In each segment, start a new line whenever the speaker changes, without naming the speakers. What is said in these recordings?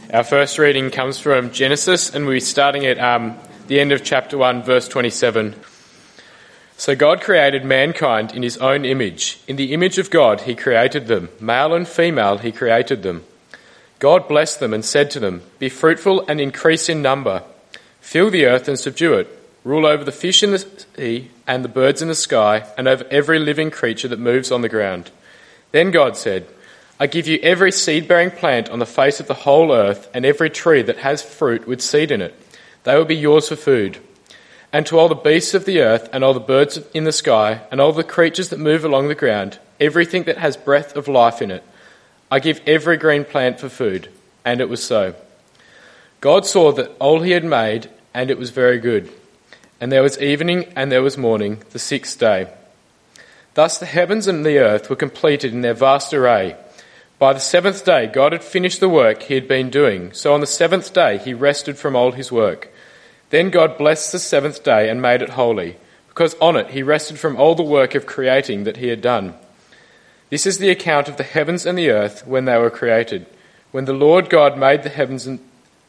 Our first reading comes from Genesis, and we're starting at the end of chapter 1, verse 27. So God created mankind in his own image. In the image of God he created them. Male and female he created them. God blessed them and said to them, "Be fruitful and increase in number. Fill the earth and subdue it. Rule over the fish in the sea and the birds in the sky and over every living creature that moves on the ground." Then God said, "I give you every seed-bearing plant on the face of the whole earth and every tree that has fruit with seed in it. They will be yours for food. And to all the beasts of the earth and all the birds in the sky and all the creatures that move along the ground, everything that has breath of life in it, I give every green plant for food." And it was so. God saw that all he had made, and it was very good. And there was evening and there was morning, the sixth day. Thus the heavens and the earth were completed in their vast array. By the seventh day God had finished the work he had been doing, so on the seventh day he rested from all his work. Then God blessed the seventh day and made it holy, because on it he rested from all the work of creating that he had done. This is the account of the heavens and the earth when they were created, when the Lord God made the heavens and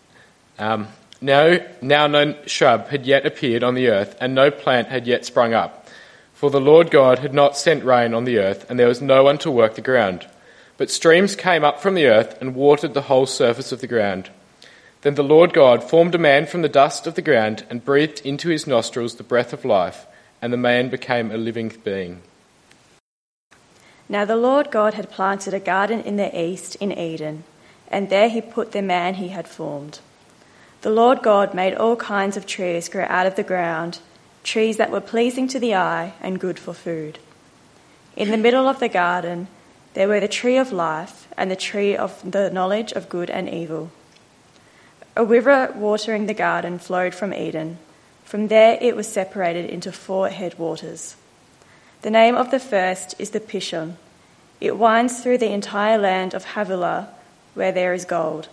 now no shrub had yet appeared on the earth, and no plant had yet sprung up. For the Lord God had not sent rain on the earth, and there was no one to work the ground. But streams came up from the earth and watered the whole surface of the ground. Then the Lord God formed a man from the dust of the ground and breathed into his nostrils the breath of life, and the man became a living being.
Now the Lord God had planted a garden in the east in Eden, and there he put the man he had formed. The Lord God made all kinds of trees grow out of the ground, trees that were pleasing to the eye and good for food. In the middle of the garden there were the tree of life and the tree of the knowledge of good and evil. A river watering the garden flowed from Eden. From there it was separated into 4 headwaters. The name of the first is the Pishon. It winds through the entire land of Havilah, where there is gold.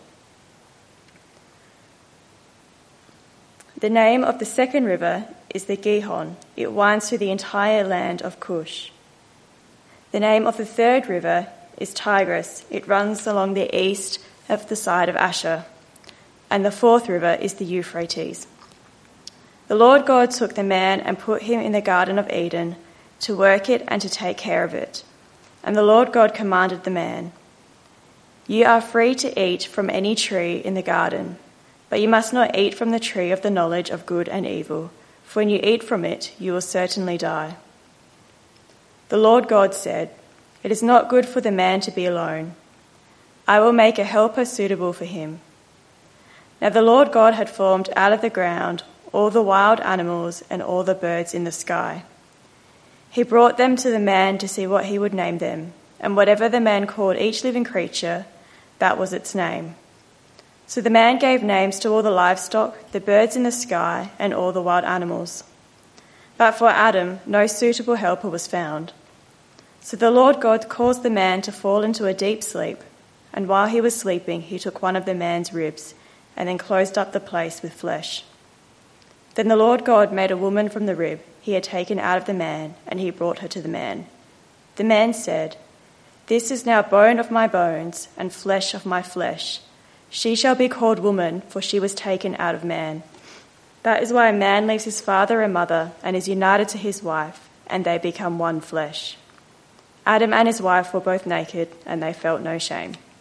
The name of the second river is the Gihon. It winds through the entire land of Cush. The name of the third river is Tigris. It runs along the east of the side of Asher. And the fourth river is the Euphrates. The Lord God took the man and put him in the Garden of Eden to work it and to take care of it. And the Lord God commanded the man, "You are free to eat from any tree in the garden, but you must not eat from the tree of the knowledge of good and evil, for when you eat from it, you will certainly die." The Lord God said, "It is not good for the man to be alone. I will make a helper suitable for him." Now the Lord God had formed out of the ground all the wild animals and all the birds in the sky. He brought them to the man to see what he would name them, and whatever the man called each living creature, that was its name. So the man gave names to all the livestock, the birds in the sky, and all the wild animals. But for Adam, no suitable helper was found. So the Lord God caused the man to fall into a deep sleep, and while he was sleeping, he took one of the man's ribs, and then closed up the place with flesh. Then the Lord God made a woman from the rib he had taken out of the man, and he brought her to the man. The man said, "This is now bone of my bones and flesh of my flesh. She shall be called woman, for she was taken out of man." That is why a man leaves his father and mother and is united to his wife, and they become one flesh. Adam and his wife were both naked, and they felt no shame.